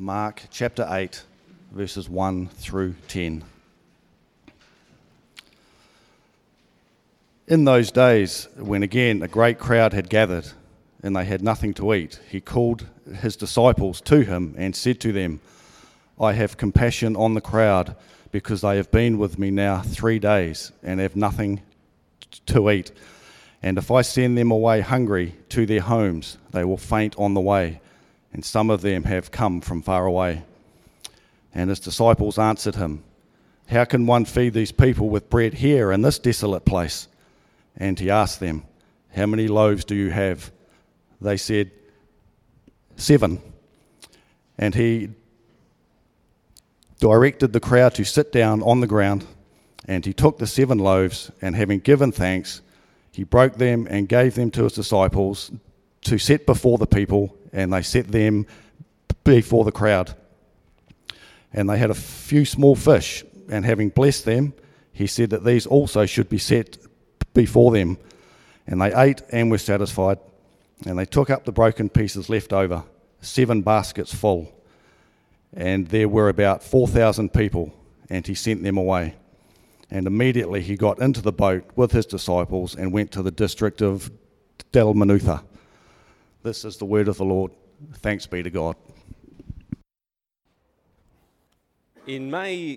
Mark chapter 8, verses 1 through 10. In those days, when again a great crowd had gathered, and they had nothing to eat, he called his disciples to him and said to them, I have compassion on the crowd, because they have been with me now 3 days and have nothing to eat. And if I send them away hungry to their homes, they will faint on the way, and some of them have come from far away. And his disciples answered him, How can one feed these people with bread here in this desolate place? And he asked them, How many loaves do you have? They said, 7. And he directed the crowd to sit down on the ground, and he took the 7 loaves, and having given thanks, he broke them and gave them to his disciples to set before the people, and they set them before the crowd. And they had a few small fish, and having blessed them, he said that these also should be set before them. And they ate and were satisfied, and they took up the broken pieces left over, 7 baskets full. And there were about 4,000 people, and he sent them away. And immediately he got into the boat with his disciples and went to the district of Dalmanutha. This is the word of the Lord. Thanks be to God. In May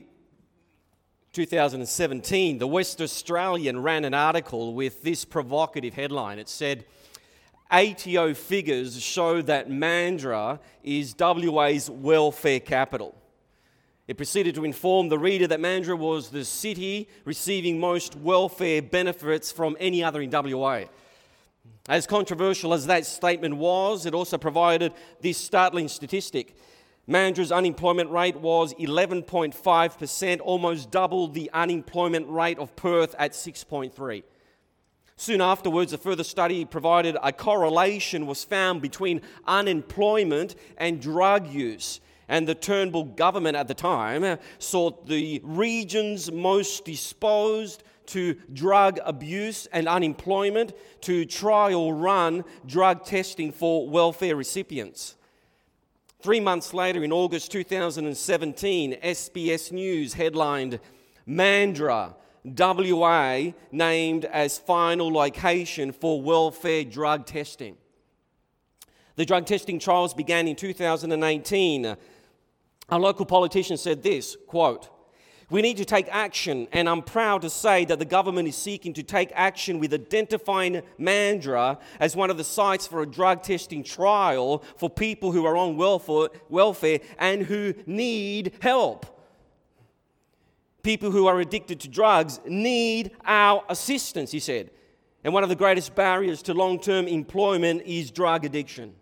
2017, the West Australian ran an article with this provocative headline. It said, ATO figures show that Mandurah is WA's welfare capital. It proceeded to inform the reader that Mandurah was the city receiving most welfare benefits from any other in WA. As controversial as that statement was, it also provided this startling statistic. Mandurah's unemployment rate was 11.5%, almost double the unemployment rate of Perth at 6.3%. Soon afterwards, a further study provided a correlation was found between unemployment and drug use. And the Turnbull government at the time sought the regions most disposed to drug abuse and unemployment to trial run drug testing for welfare recipients. 3 months later, in August 2017, SBS News headlined, Mandurah, WA named as final location for welfare drug testing. The drug testing trials began in 2018. A local politician said this, quote, we need to take action, and I'm proud to say that the government is seeking to take action with identifying Mandurah as one of the sites for a drug testing trial for people who are on welfare and who need help. People who are addicted to drugs need our assistance, he said. And one of the greatest barriers to long-term employment is drug addiction.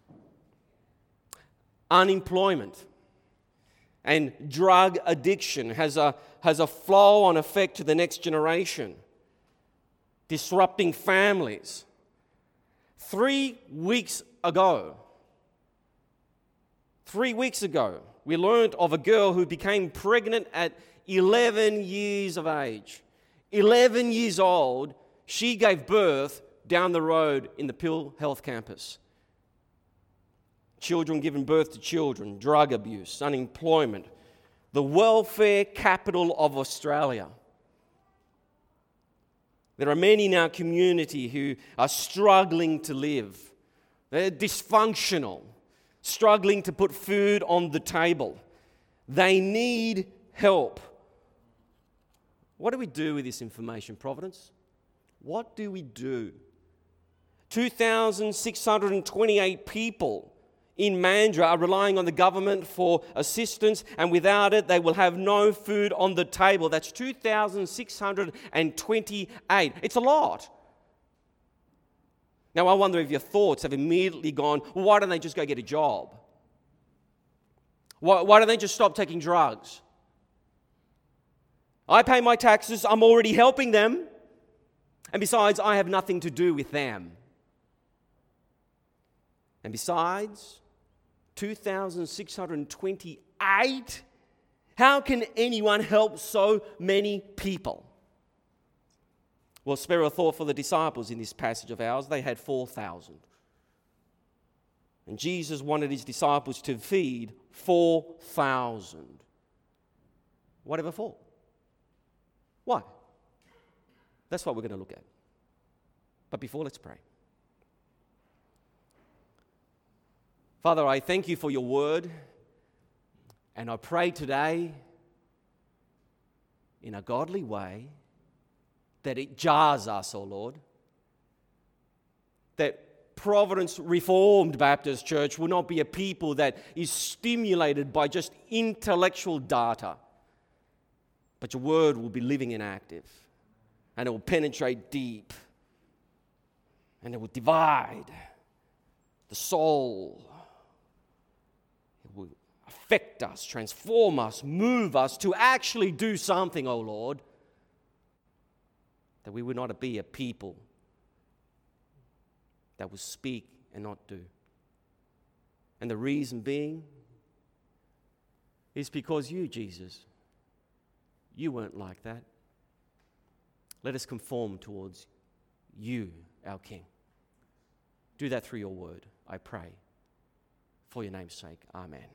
Unemployment and drug addiction has a flow-on effect to the next generation, disrupting families. 3 weeks ago, we learned of a girl who became pregnant at 11 years of age. 11 years old, she gave birth down the road in the Peel Health campus. Children giving birth to children, drug abuse, unemployment, the welfare capital of Australia. There are many in our community who are struggling to live. They're dysfunctional, struggling to put food on the table. They need help. What do we do with this information, Providence? What do we do? 2,628 people in Mandurah are relying on the government for assistance, and without it, they will have no food on the table. That's 2,628. It's a lot. Now, I wonder if your thoughts have immediately gone, well, why don't they just go get a job? Why don't they just stop taking drugs? I pay my taxes, I'm already helping them. And besides, I have nothing to do with them. And besides, 2,628? How can anyone help so many people? Well, spare a thought for the disciples in this passage of ours. They had 4,000. And Jesus wanted his disciples to feed 4,000. Whatever for? Why? That's what we're going to look at. But before, let's pray. Father, I thank you for your word, and I pray today in a godly way that it jars us, O Lord, that Providence Reformed Baptist Church will not be a people that is stimulated by just intellectual data, but your word will be living and active, and it will penetrate deep, and it will divide the soul. It will affect us, transform us, move us to actually do something, O Lord, that we would not be a people that will speak and not do. And the reason being is because you, Jesus, you weren't like that. Let us conform towards you, our King. Do that through your word, I pray. For your name's sake, amen.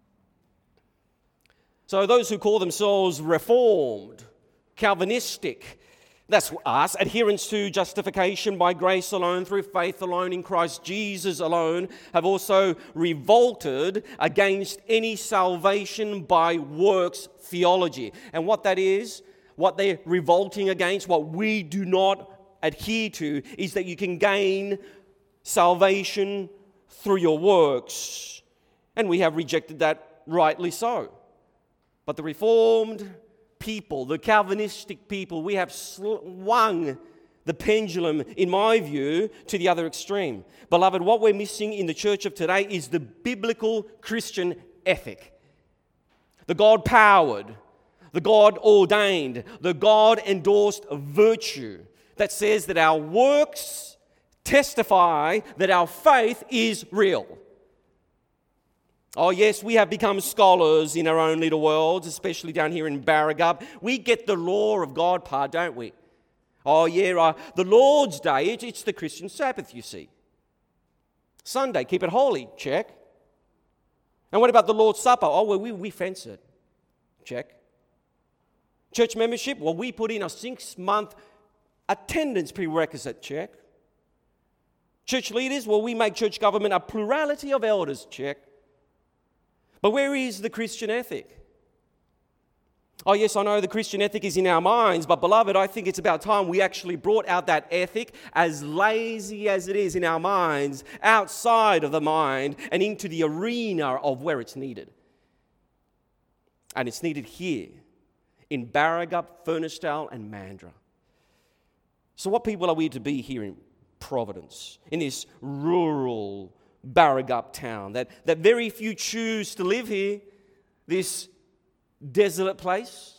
So those who call themselves Reformed, Calvinistic, that's us, adherents to justification by grace alone, through faith alone, in Christ Jesus alone, have also revolted against any salvation by works theology. And what that is, what they're revolting against, what we do not adhere to, is that you can gain salvation through your works. And we have rejected that rightly so. But the Reformed people, the Calvinistic people, we have swung the pendulum, in my view, to the other extreme. Beloved, what we're missing in the church of today is the biblical Christian ethic. The God-powered, the God-ordained, the God-endorsed virtue that says that our works testify that our faith is real. Oh yes, we have become scholars in our own little worlds, especially down here in Barragup. We get the law of God part, don't we? Oh yeah, the Lord's Day, it's the Christian Sabbath, you see. Sunday, keep it holy, check. And what about the Lord's Supper? Oh, well, we fence it, check. Church membership, well, we put in a 6-month attendance prerequisite, check. Church leaders, well, we make church government a plurality of elders, check. But where is the Christian ethic? Oh yes, I know the Christian ethic is in our minds, but beloved, I think it's about time we actually brought out that ethic, as lazy as it is in our minds, outside of the mind and into the arena of where it's needed. And it's needed here in Barragup, Furnacedale and Mandurah. So what people are we to be here in Providence, in this rural Barragup town that very few choose to live here, this desolate place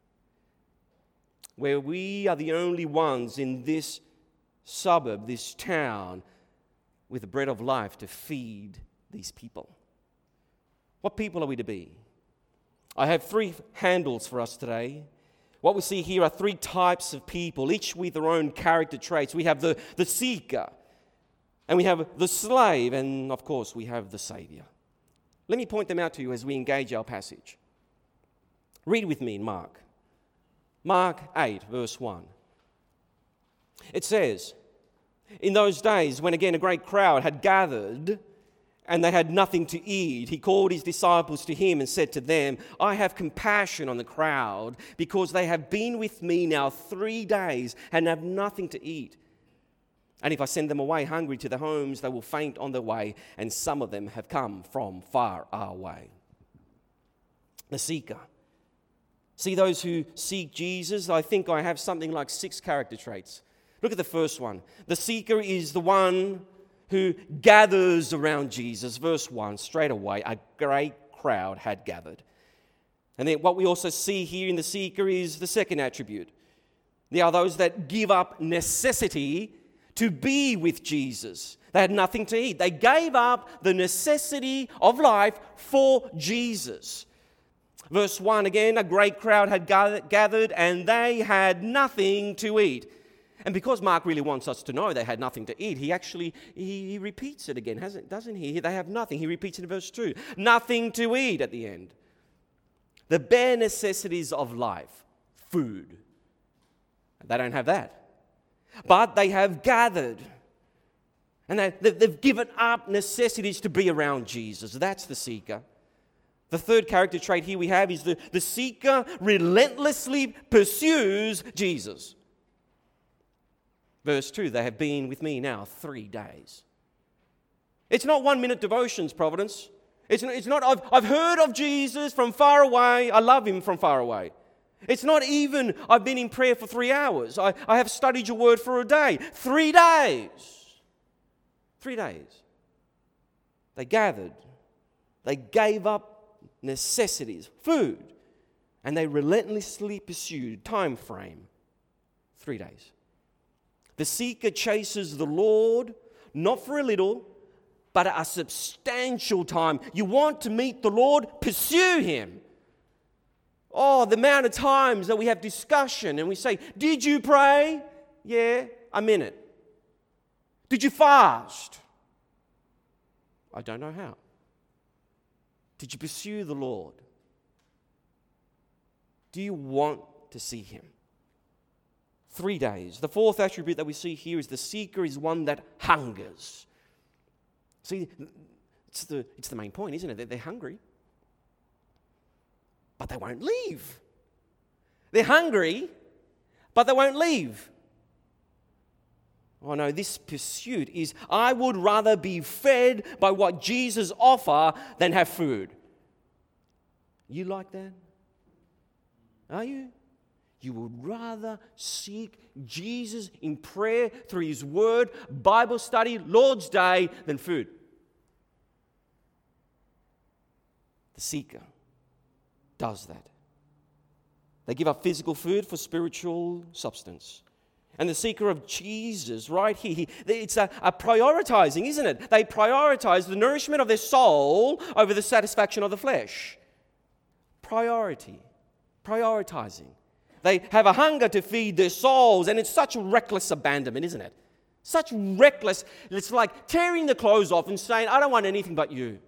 where we are the only ones in this suburb, this town, with the bread of life to feed these people? What people are we to be? I have 3 handles for us today. What we see here are 3 types of people, each with their own character traits. We have the seeker, and we have the slave, and of course we have the Saviour. Let me point them out to you as we engage our passage. Read with me in Mark. Mark 8, verse 1. It says, "In those days, when again a great crowd had gathered, and they had nothing to eat, he called his disciples to him and said to them, 'I have compassion on the crowd, because they have been with me now 3 days and have nothing to eat. And if I send them away hungry to their homes, they will faint on their way, and some of them have come from far away.'" The seeker. See, those who seek Jesus, I think I have something like 6 character traits. Look at the first one. The seeker is the one who gathers around Jesus. Verse 1, straight away, a great crowd had gathered. And then what we also see here in the seeker is the second attribute. There are those that give up necessity to be with Jesus. They had nothing to eat. They gave up the necessity of life for Jesus. Verse 1 again, a great crowd had gathered and they had nothing to eat. And because Mark really wants us to know they had nothing to eat, he repeats it again, doesn't he? They have nothing. He repeats it in verse 2. Nothing to eat at the end. The bare necessities of life. Food. They don't have that. But they have gathered. And they've given up necessities to be around Jesus. That's the seeker. The third character trait here we have is the seeker relentlessly pursues Jesus. Verse 2, they have been with me now 3 days. It's not 1-minute devotions, Providence. It's not, I've heard of Jesus from far away. I love him from far away. It's not even, I've been in prayer for 3 hours. I have studied your word for a day. 3 days. 3 days. They gathered. They gave up necessities, food, and they relentlessly pursued. Time frame, 3 days. The seeker chases the Lord, not for a little, but a substantial time. You want to meet the Lord? Pursue him. Oh, the amount of times that we have discussion and we say, did you pray? Yeah, a minute. Did you fast? I don't know how. Did you pursue the Lord? Do you want to see him? 3 days. The fourth attribute that we see here is the seeker is one that hungers. See, it's the main point, isn't it? They're hungry, but they won't leave. They're hungry, but they won't leave. Oh no, this pursuit is, I would rather be fed by what Jesus offers than have food. You like that? Are you? You would rather seek Jesus in prayer through his word, Bible study, Lord's Day, than food. The seeker does that. They give up physical food for spiritual substance. And the seeker of Jesus, right here, it's a prioritizing, isn't it? They prioritize the nourishment of their soul over the satisfaction of the flesh. Prioritizing. They have a hunger to feed their souls, and it's such reckless abandonment, isn't it? Such reckless, it's like tearing the clothes off and saying, I don't want anything but you.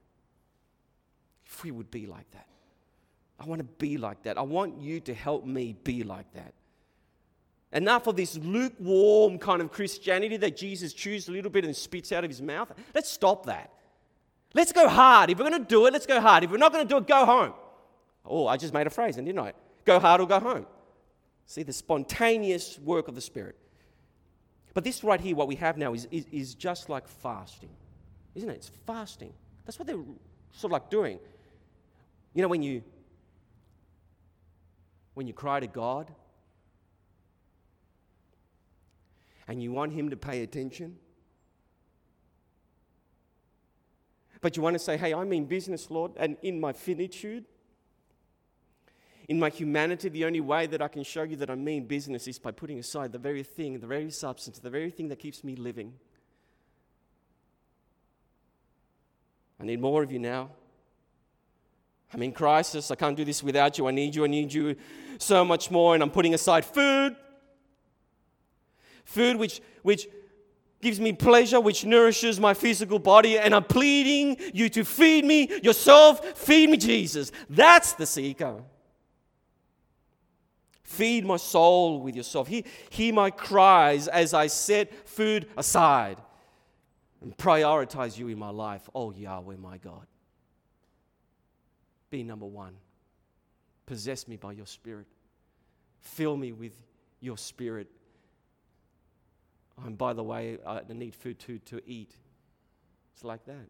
If we would be like that. I want to be like that. I want you to help me be like that. Enough of this lukewarm kind of Christianity that Jesus chews a little bit and spits out of his mouth. Let's stop that. Let's go hard. If we're going to do it, let's go hard. If we're not going to do it, go home. Oh, I just made a phrase, didn't I? Go hard or go home. See, the spontaneous work of the Spirit. But this right here, what we have now is just like fasting. Isn't it? It's fasting. That's what they're sort of like doing. You know, when you cry to God, and you want him to pay attention, but you want to say, hey, I'm in business, Lord, and in my finitude, in my humanity, the only way that I can show you that I mean business is by putting aside the very thing, the very substance, the very thing that keeps me living. I need more of you now. I'm in crisis. I can't do this without you. I need you so much more, and I'm putting aside food. Food which gives me pleasure, which nourishes my physical body, and I'm pleading you to feed me yourself. Feed me, Jesus. That's the seeker. Feed my soul with yourself. Hear my cries as I set food aside and prioritize you in my life. Oh, Yahweh, my God. Be number one. Possess me by your Spirit. Fill me with your Spirit. And by the way, I need food to eat. It's like that.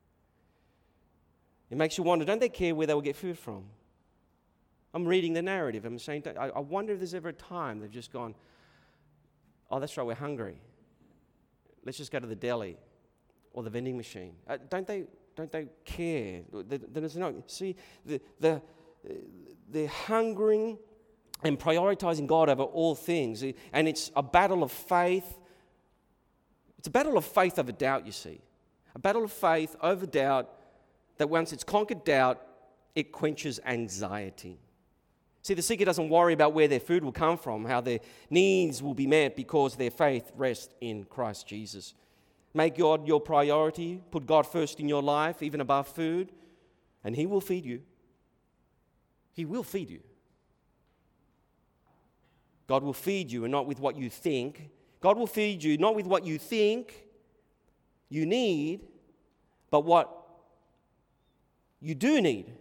It makes you wonder, don't they care where they will get food from? I'm reading the narrative. I'm saying, I wonder if there's ever a time they've just gone, oh, that's right, we're hungry. Let's just go to the deli or the vending machine. Don't they care? There's no, see, they're hungering and prioritizing God over all things. And it's a battle of faith. It's a battle of faith over doubt, you see. A battle of faith over doubt that once it's conquered doubt, it quenches anxiety. See, the seeker doesn't worry about where their food will come from, how their needs will be met, because their faith rests in Christ Jesus. Make God your priority. Put God first in your life, even above food, and He will feed you. He will feed you. God will feed you, and not with what you think. God will feed you not with what you think you need, but what you do need.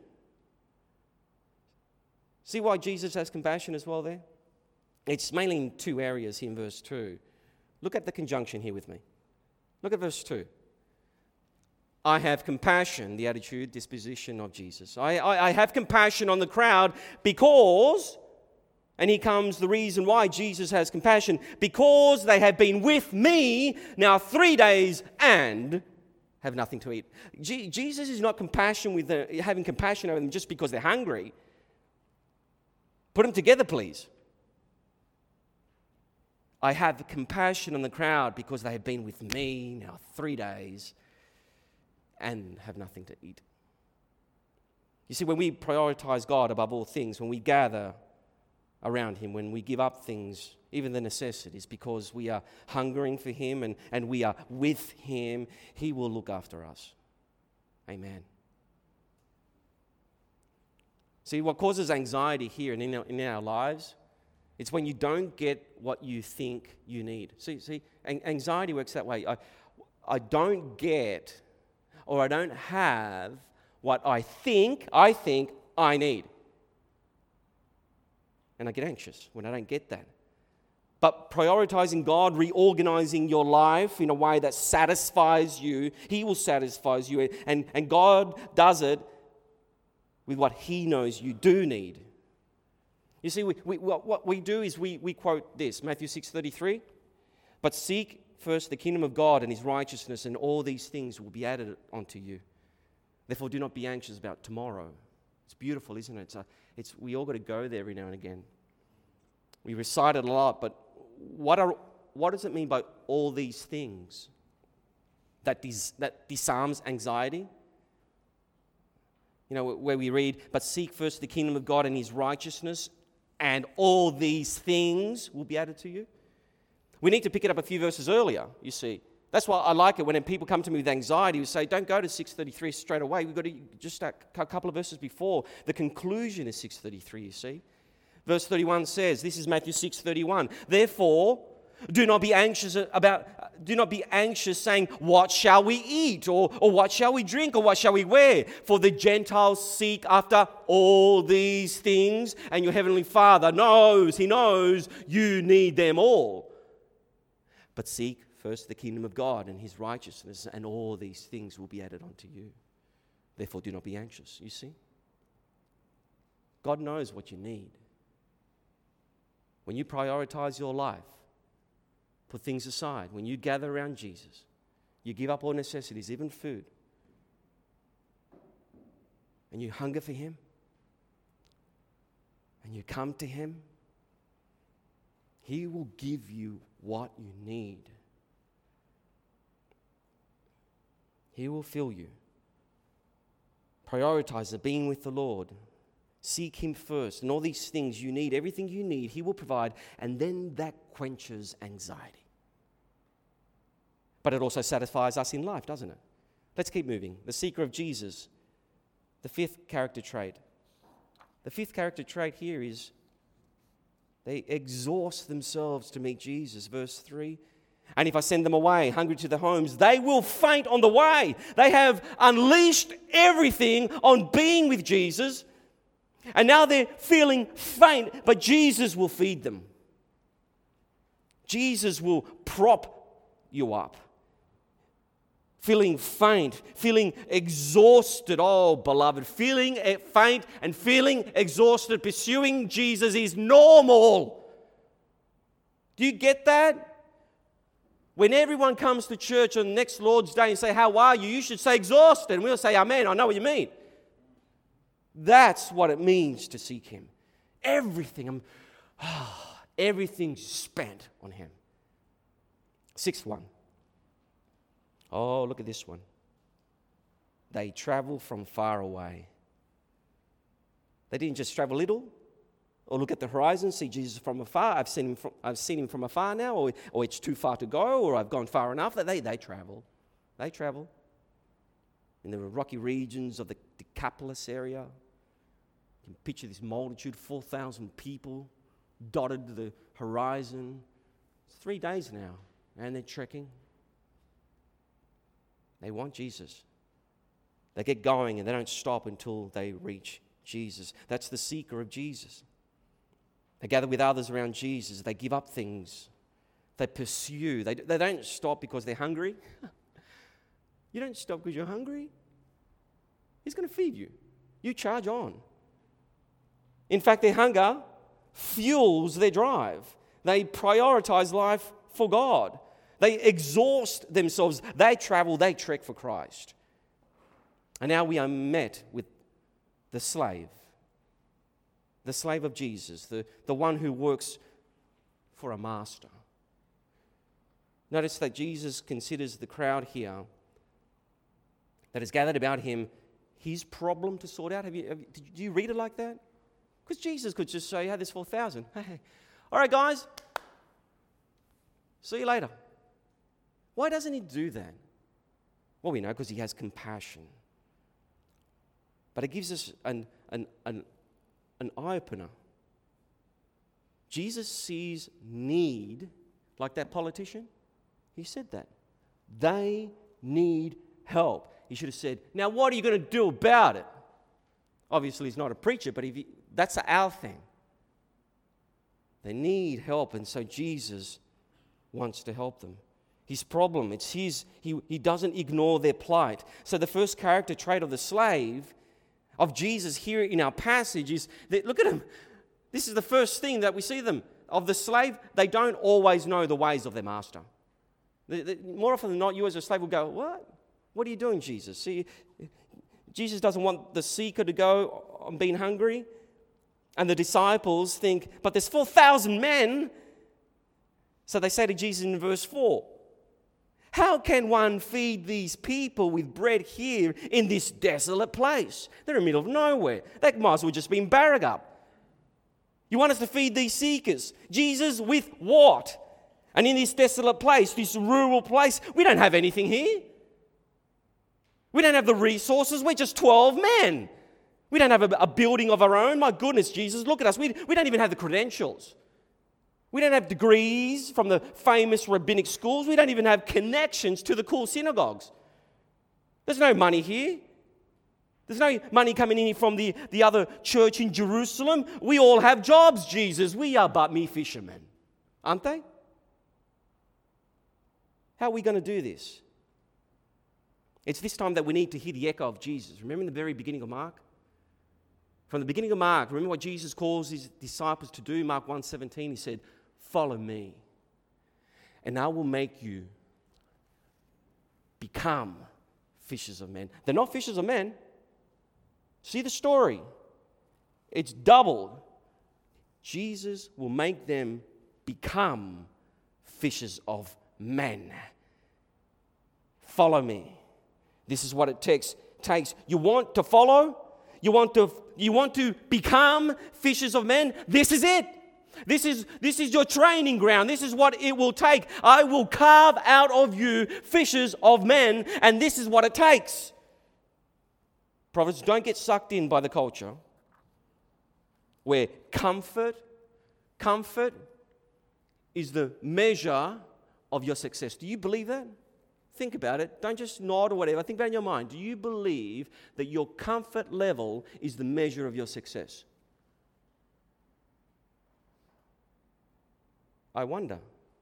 See why Jesus has compassion as well there? It's mainly in two areas here in verse 2. Look at the conjunction here with me. Look at verse 2. I have compassion, the attitude, disposition of Jesus. I have compassion on the crowd because, and here comes the reason why Jesus has compassion, because they have been with me now 3 days and have nothing to eat. Jesus is not having compassion over them just because they're hungry. Put them together, please. I have compassion on the crowd because they have been with me now 3 days and have nothing to eat. You see, when we prioritize God above all things, when we gather around Him, when we give up things, even the necessities, because we are hungering for Him and we are with Him, He will look after us. Amen. See, what causes anxiety here and in our lives, it's when you don't get what you think you need. See, anxiety works that way. I don't get, or I don't have what I think I need. And I get anxious when I don't get that. But prioritizing God, reorganizing your life in a way that satisfies you, He will satisfy you. And God does it with what He knows you do need. You see, what we do is we quote this, Matthew 6:33. But seek first the kingdom of God and His righteousness, and all these things will be added unto you. Therefore, do not be anxious about tomorrow. It's beautiful, isn't it? We all got to go there every now and again. We recite it a lot, but what does it mean by all these things? That disarms anxiety? You know, where we read, but seek first the kingdom of God and His righteousness, and all these things will be added to you. We need to pick it up a few verses earlier, you see. That's why I like it when people come to me with anxiety. We say, don't go to 6:33 straight away. We've got to just start a couple of verses before. The conclusion is 6:33, you see. Verse 31 says, this is Matthew 6:31. Therefore, do not be anxious saying, what shall we eat? Or what shall we drink? Or what shall we wear? For the Gentiles seek after all these things, and your heavenly Father knows, He knows you need them all. But seek first the kingdom of God and His righteousness, and all these things will be added unto you. Therefore, do not be anxious, you see. God knows what you need. When you prioritize your life, put things aside, when you gather around Jesus, you give up all necessities, even food, and you hunger for Him, and you come to Him, He will give you what you need. He will fill you. Prioritize the being with the Lord. Seek Him first, and all these things you need, everything you need, He will provide, and then that quenches anxiety. But it also satisfies us in life, doesn't it? Let's keep moving. The seeker of Jesus, the fifth character trait. The fifth character trait here is they exhaust themselves to meet Jesus. Verse 3. And if I send them away, hungry to their homes, they will faint on the way. They have unleashed everything on being with Jesus, and now they're feeling faint, but Jesus will feed them. Jesus will prop you up. Feeling faint, feeling exhausted, oh beloved, feeling faint and feeling exhausted, pursuing Jesus is normal. Do you get that? When everyone comes to church on next Lord's Day and say, how are you? You should say exhausted. And we'll say, amen, I know what you mean. That's what it means to seek Him. Everything's spent on Him. Sixth one. Oh, look at this one. They travel from far away. They didn't just travel little. or look at the horizon, see Jesus from afar. I've seen him from afar now, or it's too far to go, or I've gone far enough. They travel. They travel. In the rocky regions of the Decapolis area, you can picture this multitude, 4,000 people dotted to the horizon. It's 3 days now, and they're trekking. They want Jesus. They get going and they don't stop until they reach Jesus. That's the seeker of Jesus. They gather with others around Jesus. They give up things. They pursue. They don't stop because they're hungry. You don't stop because you're hungry. He's going to feed you. You charge on. In fact, their hunger fuels their drive. They prioritize life for God. They exhaust themselves. They travel, they trek for Christ. And now we are met with the slave of Jesus, the one who works for a master. Notice that Jesus considers the crowd here that is gathered about him his problem to sort out. Did you read it like that? Because Jesus could just say, hey, there's 4,000. Hey, all right, guys, see you later. Why doesn't he do that? Well, we know because he has compassion. But it gives us an eye-opener. Jesus sees need like that politician. He said that. They need help. He should have said, now what are you going to do about it? Obviously, he's not a preacher, but that's our thing. They need help, and so Jesus wants to help them. His problem, it's his, he doesn't ignore their plight. So the first character trait of the slave, of Jesus here in our passage is that, look at him. This is the first thing that we see them. Of the slave, they don't always know the ways of their master. More often than not, you as a slave will go, what? What are you doing, Jesus? See, Jesus doesn't want the seeker to go on being hungry. And the disciples think, but there's 4,000 men. So they say to Jesus in verse 4, how can one feed these people with bread here in this desolate place? They're in the middle of nowhere. They might as well just be in Barragup. You want us to feed these seekers? Jesus, with what? And in this desolate place, this rural place, we don't have anything here. We don't have the resources. We're just 12 men. We don't have a building of our own. My goodness, Jesus, look at us. We don't even have the credentials. We don't have degrees from the famous rabbinic schools. We don't even have connections to the cool synagogues. There's no money here. There's no money coming in from the other church in Jerusalem. We all have jobs, Jesus. We are but mere fishermen, aren't they? How are we going to do this? It's this time that we need to hear the echo of Jesus. Remember in the very beginning of Mark? From the beginning of Mark, remember what Jesus calls his disciples to do? Mark 1:17, he said, follow me, and I will make you become fishers of men. They're not fishers of men. See the story. It's doubled. Jesus will make them become fishers of men. Follow me. This is what it takes. You want to follow? You want to become fishers of men? This is it. This is your training ground. This is what it will take. I will carve out of you fishers of men, and this is what it takes. Prophets, don't get sucked in by the culture where comfort is the measure of your success. Do you believe that? Think about it. Don't just nod or whatever. Think about it in your mind. Do you believe that your comfort level is the measure of your success? I wonder.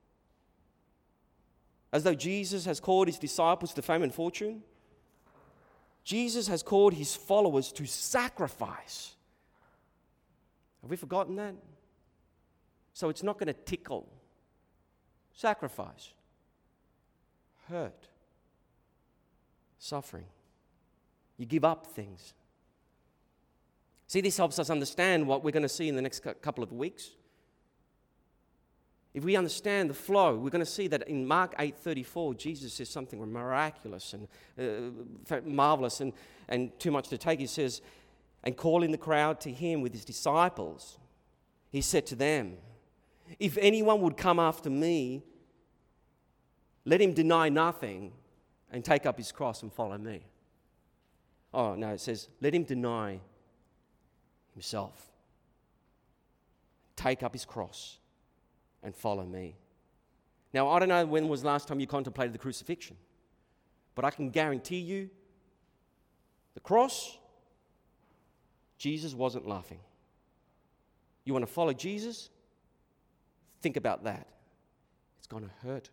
As though Jesus has called his disciples to fame and fortune, Jesus has called his followers to sacrifice. Have we forgotten that? So it's not going to tickle. Sacrifice. Hurt. Suffering. You give up things. See, this helps us understand what we're going to see in the next couple of weeks. If we understand the flow, we're going to see that in Mark 8:34, Jesus says something miraculous and marvelous and too much to take. He says, and calling the crowd to him with his disciples, He said to them, "If anyone would come after me, let him deny nothing and take up his cross and follow me." Oh, no, it says, let him deny himself, take up his cross and follow me. Now, I don't know when was the last time you contemplated the crucifixion, but I can guarantee you the cross, Jesus wasn't laughing. You want to follow Jesus? Think about that. It's going to hurt.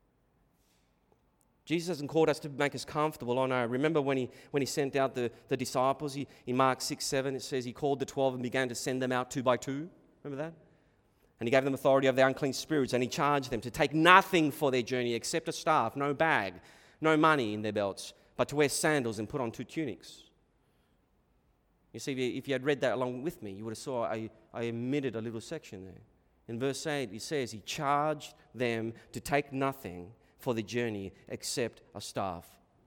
Jesus hasn't called us to make us comfortable. Oh no, remember when he sent out the disciples, in Mark 6, 7, it says he called the 12 and began to send them out 2 by 2. Remember that? And he gave them authority over the unclean spirits, and he charged them to take nothing for their journey except a staff, no bag, no money in their belts, but to wear sandals and put on 2 tunics. You see, if you had read that along with me, you would have saw I omitted a little section there. In verse 8, it says, he charged them to take nothing for the journey except a staff.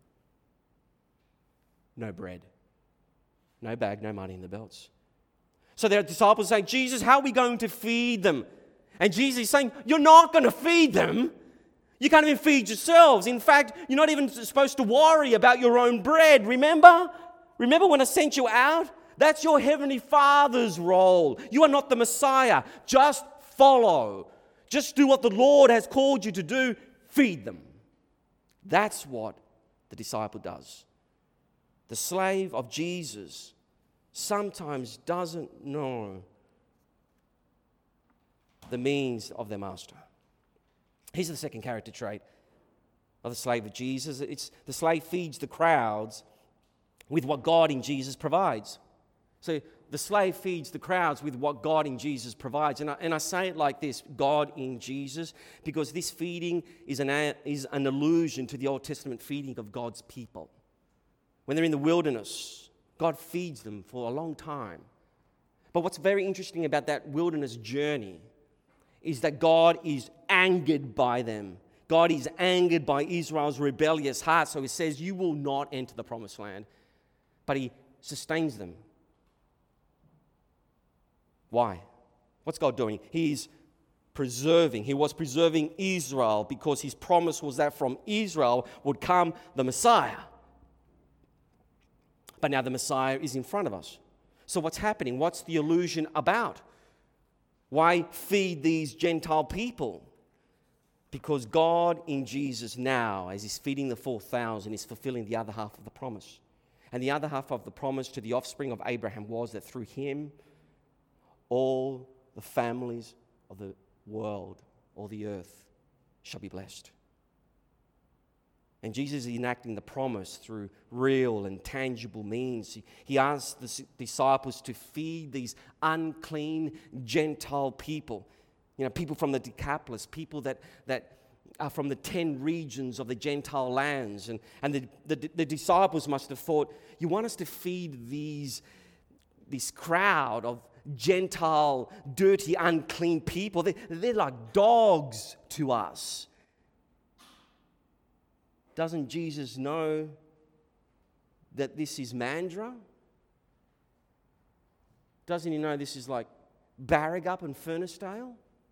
No bread. No bag, no money in the belts. So their disciples say, Jesus, how are we going to feed them? And Jesus is saying, you're not going to feed them. You can't even feed yourselves. In fact, you're not even supposed to worry about your own bread. Remember? Remember when I sent you out? That's your Heavenly Father's role. You are not the Messiah. Just follow. Just do what the Lord has called you to do. Feed them. That's what the disciple does. The slave of Jesus sometimes doesn't know the means of their master. Here's the second character trait of the slave of Jesus. It's the slave feeds the crowds with what God in Jesus provides. So the slave feeds the crowds with what God in Jesus provides. And I say it like this, God in Jesus, because this feeding is an allusion to the Old Testament feeding of God's people. When they're in the wilderness, God feeds them for a long time. But what's very interesting about that wilderness journey is that God is angered by them. God is angered by Israel's rebellious heart. So he says, you will not enter the promised land. But he sustains them. Why? What's God doing? He was preserving Israel because his promise was that from Israel would come the Messiah. But now the Messiah is in front of us. So what's happening? What's the illusion about? Why feed these Gentile people? Because God in Jesus now, as he's feeding the 4,000, is fulfilling the other half of the promise. And the other half of the promise to the offspring of Abraham was that through him, all the families of the world, or the earth, shall be blessed. And Jesus is enacting the promise through real and tangible means. He asked the disciples to feed these unclean Gentile people. You know, people from the Decapolis, people that are from the 10 regions of the Gentile lands. And the disciples must have thought, you want us to feed this crowd of Gentile, dirty, unclean people? They're like dogs to us. Doesn't Jesus know that this is Mandurah? Doesn't he know this is like Barragup and Furnessdale?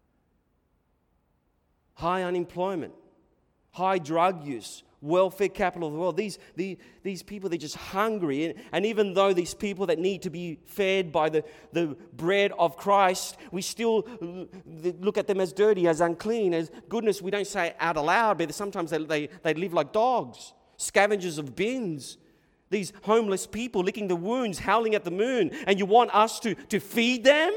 High unemployment, high drug use, welfare capital of the world. These people, they're just hungry. And even though these people that need to be fed by the bread of Christ, we still look at them as dirty, as unclean, as goodness. We don't say it out aloud, but sometimes they live like dogs, scavengers of bins. These homeless people licking the wounds, howling at the moon. And you want us to feed them?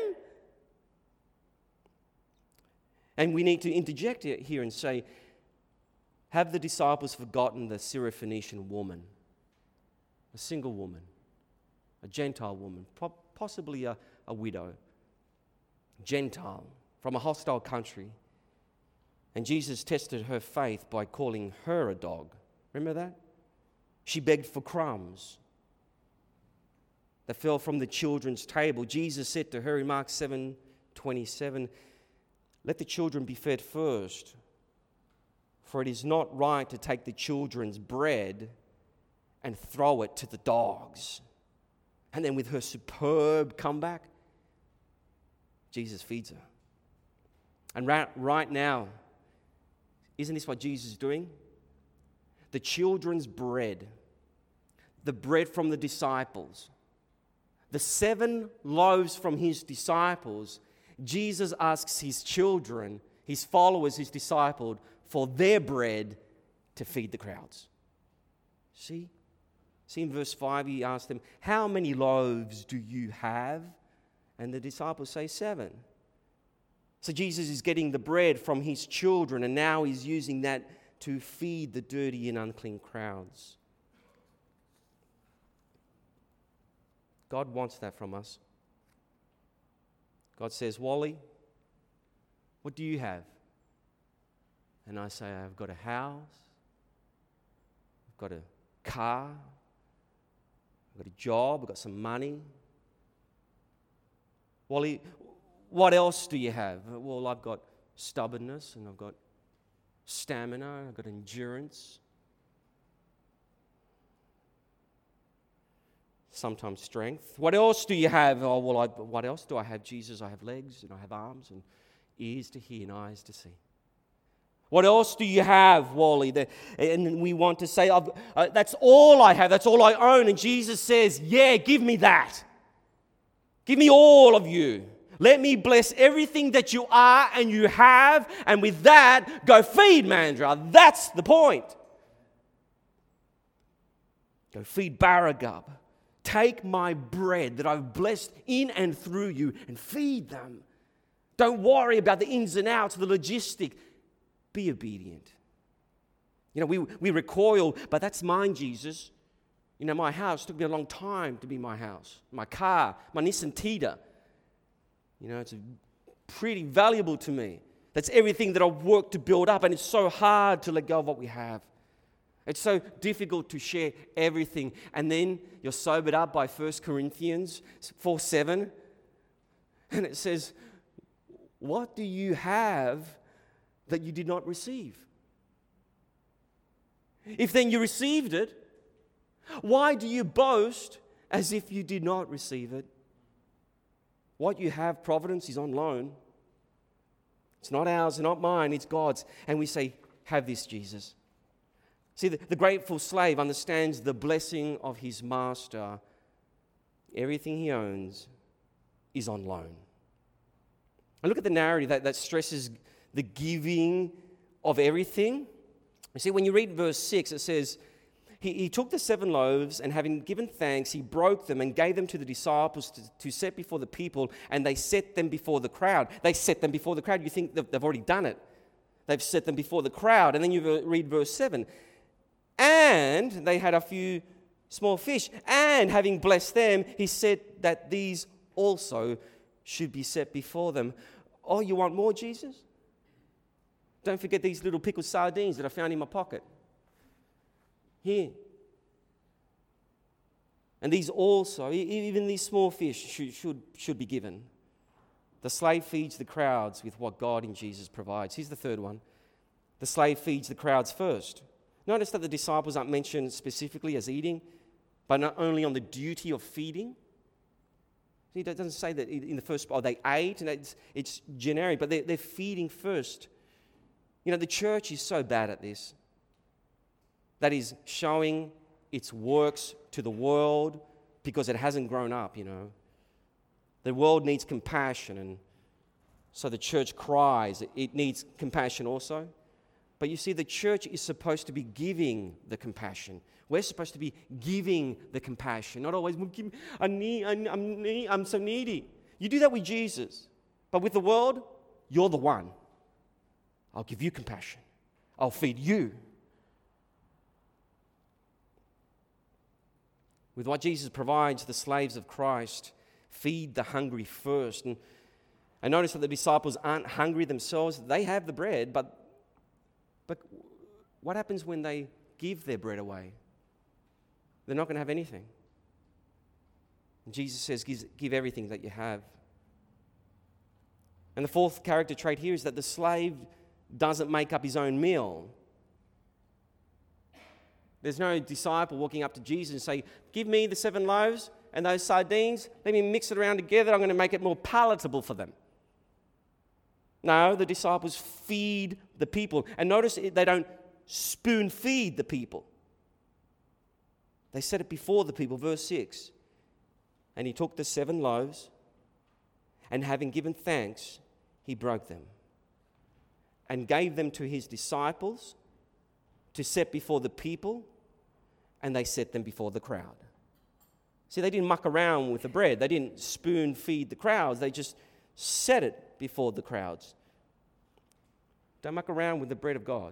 And we need to interject here and say, have the disciples forgotten the Syrophoenician woman? A single woman, a Gentile woman, possibly a widow, Gentile, from a hostile country. And Jesus tested her faith by calling her a dog. Remember that? She begged for crumbs that fell from the children's table. Jesus said to her in Mark 7:27, let the children be fed first, for it is not right to take the children's bread and throw it to the dogs. And then with her superb comeback, Jesus feeds her. And right now, isn't this what Jesus is doing? The children's bread, the bread from the disciples, the 7 loaves from his disciples, Jesus asks his children, his followers, his disciples, for their bread to feed the crowds. See in verse 5, he asked them, how many loaves do you have? And the disciples say 7. So Jesus is getting the bread from his children, and now he's using that to feed the dirty and unclean crowds. God wants that from us. God says, Wally, what do you have? And I say, I've got a house, I've got a car, I've got a job, I've got some money. Wally, what else do you have? Well, I've got stubbornness, and I've got stamina, I've got endurance, sometimes strength. What else do you have? Oh, well, what else do I have? Jesus, I have legs, and I have arms, and ears to hear, and eyes to see. What else do you have, Wally? And we want to say, that's all I have, that's all I own. And Jesus says, yeah, give me that. Give me all of you. Let me bless everything that you are and you have, and with that, go feed Mandurah. That's the point. Go feed Barragub. Take my bread that I've blessed in and through you and feed them. Don't worry about the ins and outs, the logistic. Be obedient. You know, we recoil, but that's mine, Jesus. You know, my house took me a long time to be my house. My car, my Nissan Tita. You know, it's pretty valuable to me. That's everything that I've worked to build up, and it's so hard to let go of what we have. It's so difficult to share everything. And then you're sobered up by 1 Corinthians 4:7, and it says, what do you have that you did not receive? If then you received it, why do you boast as if you did not receive it? What you have, Providence, is on loan. It's not ours, not mine, it's God's. And we say, have this, Jesus. See, the grateful slave understands the blessing of his master. Everything he owns is on loan. And look at the narrative that stresses the giving of everything. You see, when you read verse 6, it says, He took the 7 loaves, and having given thanks, he broke them and gave them to the disciples to set before the people, and they set them before the crowd. They set them before the crowd. You think they've already done it. They've set them before the crowd. And then you read verse 7. And they had a few small fish. And having blessed them, he said that these also should be set before them. Oh, you want more, Jesus? Don't forget these little pickled sardines that I found in my pocket. Here. And these also, even these small fish should be given. The slave feeds the crowds with what God in Jesus provides. Here's the third one. The slave feeds the crowds first. Notice that the disciples aren't mentioned specifically as eating, but not only on the duty of feeding. See, it doesn't say that in the first, they ate, and it's generic, but they're feeding first. You know, the church is so bad at this. That is showing its works to the world because it hasn't grown up, you know. The world needs compassion, and so the church cries. It needs compassion also. But you see, the church is supposed to be giving the compassion. We're supposed to be giving the compassion, not always, I'm so needy. You do that with Jesus. But with the world, you're the one. I'll give you compassion. I'll feed you. With what Jesus provides, the slaves of Christ feed the hungry first. And notice that the disciples aren't hungry themselves. They have the bread, but what happens when they give their bread away? They're not going to have anything. And Jesus says, give everything that you have. And the fourth character trait here is that the slave doesn't make up his own meal. There's no disciple walking up to Jesus and say, give me the 7 loaves and those sardines. Let me mix it around together. I'm going to make it more palatable for them. No, the disciples feed the people. And notice they don't spoon feed the people. They set it before the people. Verse 6. And he took the 7 loaves, and having given thanks, he broke them and gave them to his disciples to set before the people, and they set them before the crowd. See, they didn't muck around with the bread. They didn't spoon feed the crowds. They just set it before the crowds. Don't muck around with the bread of God.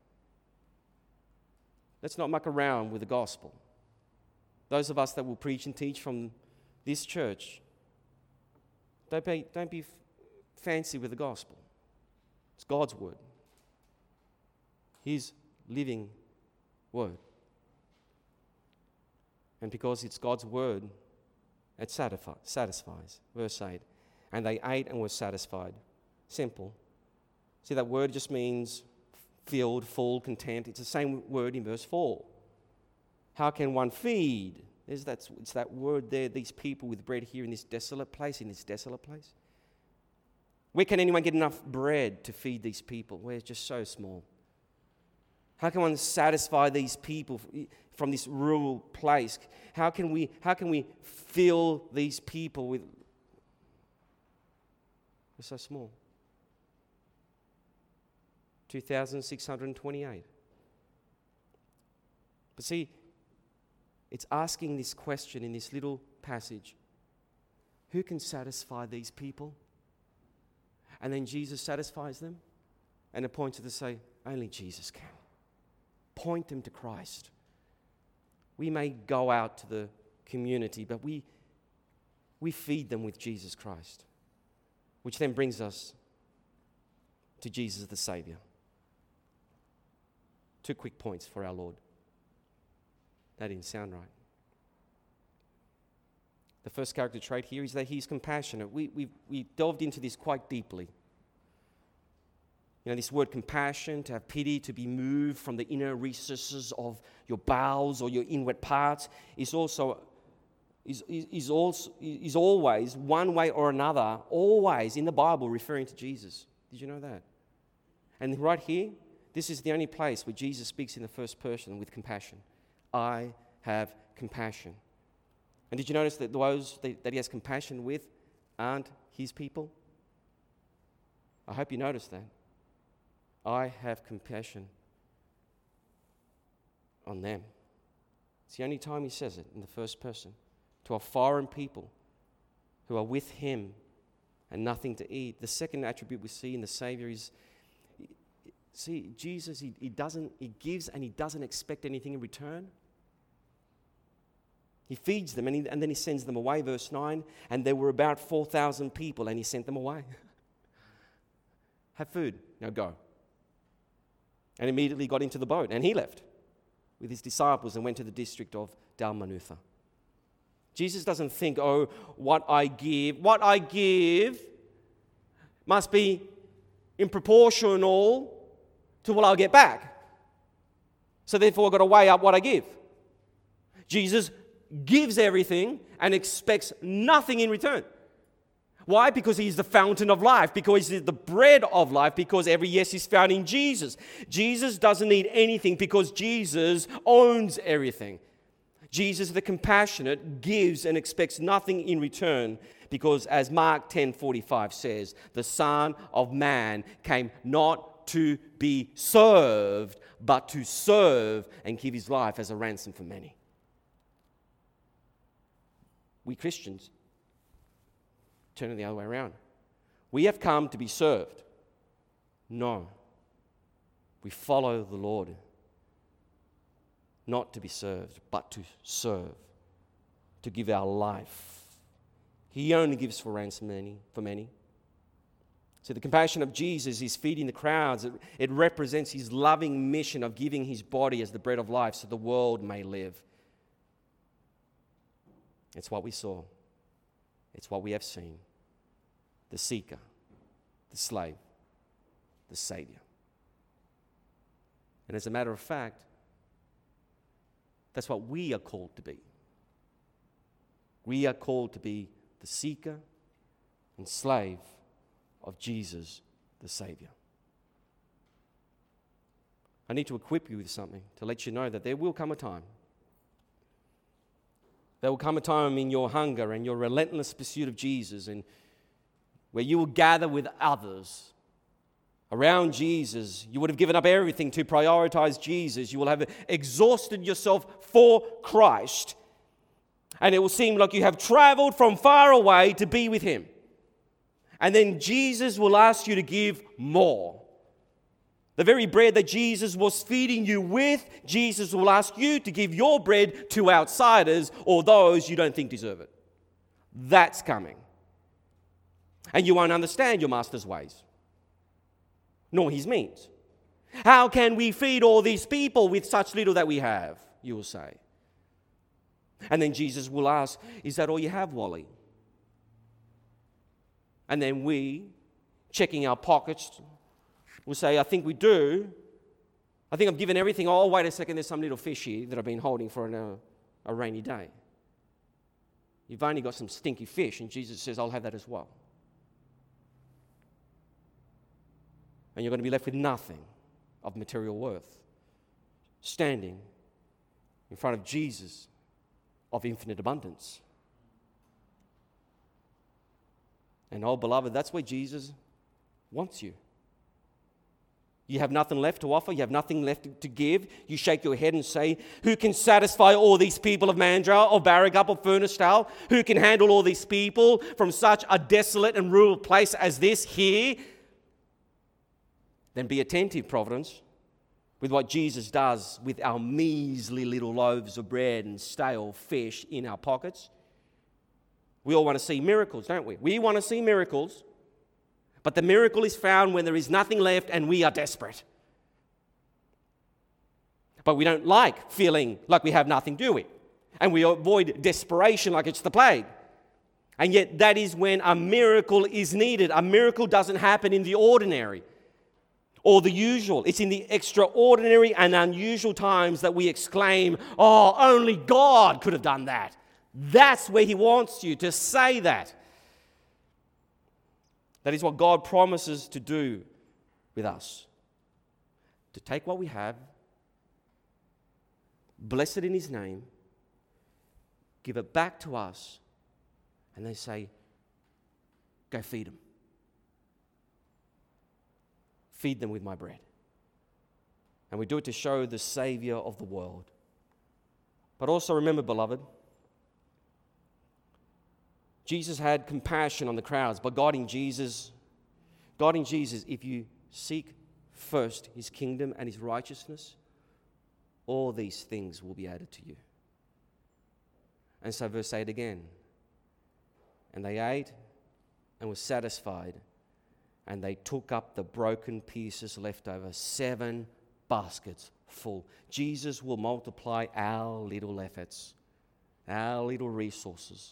Let's not muck around with the gospel. Those of us that will preach and teach from this church, don't be fancy with the gospel. It's God's word. His living word. And because it's God's word, it satisfies. Verse 8. And they ate and were satisfied. Simple. See, that word just means filled, full, content. It's the same word in verse 4. How can one feed? It's that word there, these people with bread here in this desolate place, Where can anyone get enough bread to feed these people? We're just so small. How can one satisfy these people from this rural place? How can we fill these people with... We're so small. 2,628. But see, it's asking this question in this little passage. Who can satisfy these people? And then Jesus satisfies them. And it points to the say, only Jesus can. Point them to Christ. We may go out to the community, but we feed them with Jesus Christ. Which then brings us to Jesus the Saviour. 2 quick points for our Lord. That didn't sound right. The first character trait here is that he's compassionate. We delved into this quite deeply. You know, this word compassion, to have pity, to be moved from the inner recesses of your bowels or your inward parts, is always, one way or another, always in the Bible referring to Jesus. Did you know that? And right here, this is the only place where Jesus speaks in the first person with compassion. I have compassion. And did you notice that those that he has compassion with aren't his people? I hope you noticed that. I have compassion on them. It's the only time he says it in the first person. To a foreign people who are with him and nothing to eat. The second attribute we see in the Savior is, see, Jesus, he gives and he doesn't expect anything in return. He feeds them and then he sends them away, verse 9. And there were about 4,000 people and he sent them away. Have food, now go. And immediately got into the boat and he left with his disciples and went to the district of Dalmanutha. Jesus doesn't think, oh, what I give must be in proportional to what I'll get back. So therefore I've got to weigh up what I give. Jesus gives everything and expects nothing in return. Why? Because he's the fountain of life, because he's the bread of life, because every yes is found in Jesus. Jesus doesn't need anything because Jesus owns everything. Jesus, the compassionate, gives and expects nothing in return because, as Mark 10:45 says, the Son of Man came not to be served, but to serve and give his life as a ransom for many. We Christians turn it the other way around. We have come to be served. No. We follow the Lord. Not to be served, but to serve. To give our life. He only gives for ransom for many. So the compassion of Jesus is feeding the crowds. It represents his loving mission of giving his body as the bread of life so the world may live. It's what we saw. It's what we have seen. The seeker, the slave, the Savior. And as a matter of fact, that's what we are called to be. We are called to be the seeker and slave of Jesus the Saviour. I need to equip you with something to let you know that there will come a time. There will come a time in your hunger and your relentless pursuit of Jesus, and where you will gather with others around Jesus. You would have given up everything to prioritize Jesus. You will have exhausted yourself for Christ. And it will seem like you have traveled from far away to be with Him. And then Jesus will ask you to give more. The very bread that Jesus was feeding you with, Jesus will ask you to give your bread to outsiders or those you don't think deserve it. That's coming. And you won't understand your master's ways, nor his means. How can we feed all these people with such little that we have, you will say. And then Jesus will ask, is that all you have, Wally? And then we, checking our pockets, will say, I think we do. I think I've given everything. Oh, wait a second, there's some little fish here that I've been holding for a rainy day. You've only got some stinky fish, and Jesus says, I'll have that as well. And you're going to be left with nothing of material worth, standing in front of Jesus of infinite abundance. And oh, beloved, that's where Jesus wants you. You have nothing left to offer. You have nothing left to give. You shake your head and say, who can satisfy all these people of Mandurah, of Barrigup, of Furnistall? Who can handle all these people from such a desolate and rural place as this here? Then be attentive, Providence, with what Jesus does with our measly little loaves of bread and stale fish in our pockets. We all want to see miracles, don't we? We want to see miracles. But the miracle is found when there is nothing left and we are desperate. But we don't like feeling like we have nothing, do we? And we avoid desperation like it's the plague. And yet that is when a miracle is needed. A miracle doesn't happen in the ordinary or the usual. It's in the extraordinary and unusual times that we exclaim, oh, only God could have done that. That's where He wants you to say that. That is what God promises to do with us. To take what we have, bless it in His name, give it back to us, and they say, go feed them. Feed them with my bread. And we do it to show the Savior of the world. But also remember, beloved, Jesus had compassion on the crowds, but God in Jesus, if you seek first His kingdom and His righteousness, all these things will be added to you. And so verse 8 again. And they ate and were satisfied, and they took up the broken pieces left over, 7 baskets full. Jesus will multiply our little efforts, our little resources,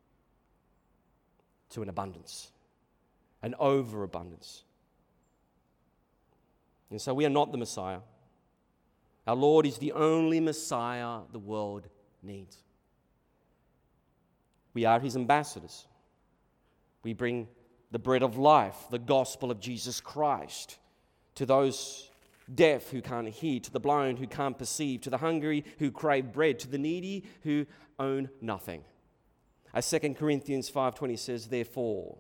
to an abundance, an overabundance. And so we are not the Messiah. Our Lord is the only Messiah the world needs. We are His ambassadors. We bring the bread of life, the gospel of Jesus Christ, to those deaf who can't hear, to the blind who can't perceive, to the hungry who crave bread, to the needy who own nothing. As 2 Corinthians 5:20 says, therefore,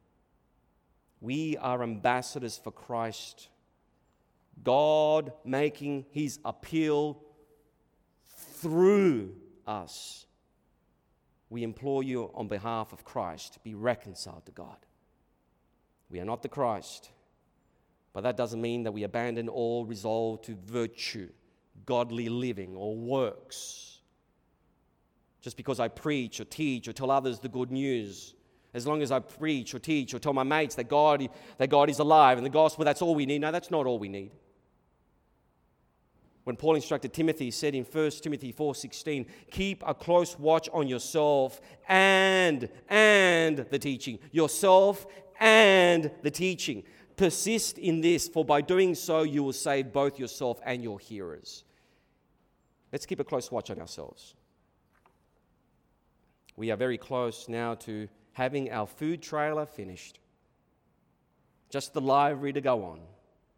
we are ambassadors for Christ, God making His appeal through us. We implore you on behalf of Christ, be reconciled to God. We are not the Christ, but that doesn't mean that we abandon all resolve to virtue, godly living, or works. Just because I preach or teach or tell others the good news, as long as I preach or teach or tell my mates that God is alive and the gospel, that's all we need. No, that's not all we need. When Paul instructed Timothy, he said in 1 Timothy 4:16, keep a close watch on yourself and the teaching. Yourself and the teaching. Persist in this, for by doing so you will save both yourself and your hearers. Let's keep a close watch on ourselves. We are very close now to having our food trailer finished. just the library to go on.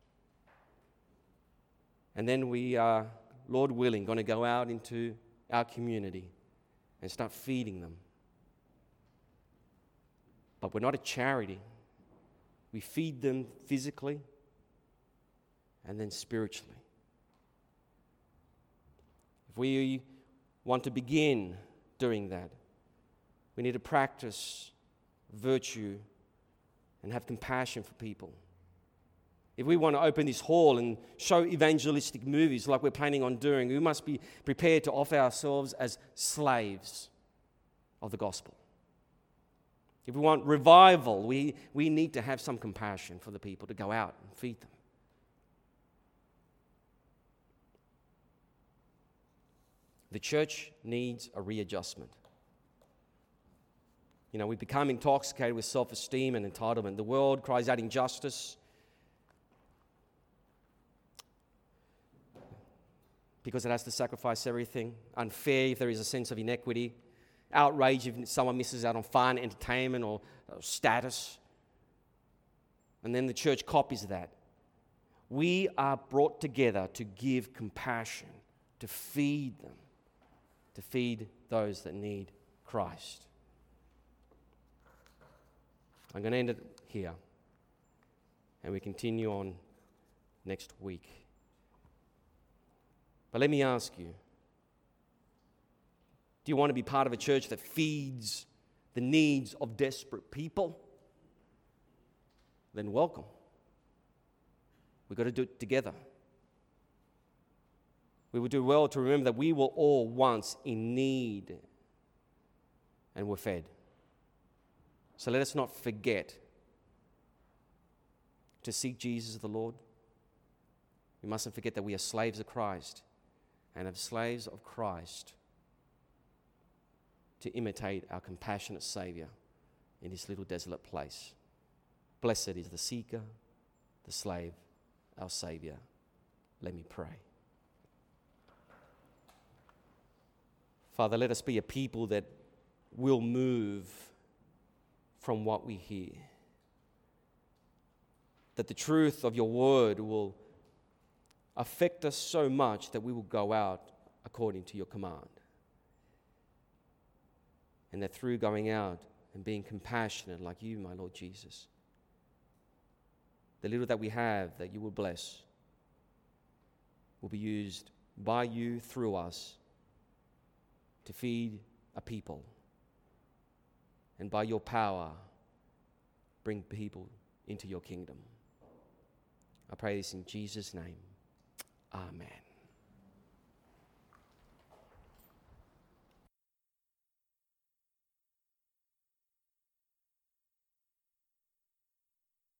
And then we are, Lord willing, going to go out into our community and start feeding them. But we're not a charity. We feed them physically and then spiritually. If we want to begin doing that, we need to practice virtue and have compassion for people. If we want to open this hall and show evangelistic movies like we're planning on doing, we must be prepared to offer ourselves as slaves of the gospel. If we want revival, we need to have some compassion for the people to go out and feed them. The church needs a readjustment. You know, we become intoxicated with self-esteem and entitlement. The world cries out injustice because it has to sacrifice everything. Unfair if there is a sense of inequity. Outrage if someone misses out on fun, entertainment, or status. And then the church copies that. We are brought together to give compassion, to feed them, to feed those that need Christ. I'm going to end it here, and we continue on next week. But let me ask you, do you want to be part of a church that feeds the needs of desperate people? Then welcome. We've got to do it together. We would do well to remember that we were all once in need and were fed. So let us not forget to seek Jesus the Lord. We mustn't forget that we are slaves of Christ, and as slaves of Christ to imitate our compassionate Saviour in this little desolate place. Blessed is the seeker, the slave, our Saviour. Let me pray. Father, let us be a people that will move from what we hear. That the truth of your word will affect us so much that we will go out according to your command. And that through going out and being compassionate like you, my Lord Jesus, the little that we have that you will bless will be used by you through us to feed a people, and by your power bring people into your kingdom. I pray this in Jesus' name. Amen.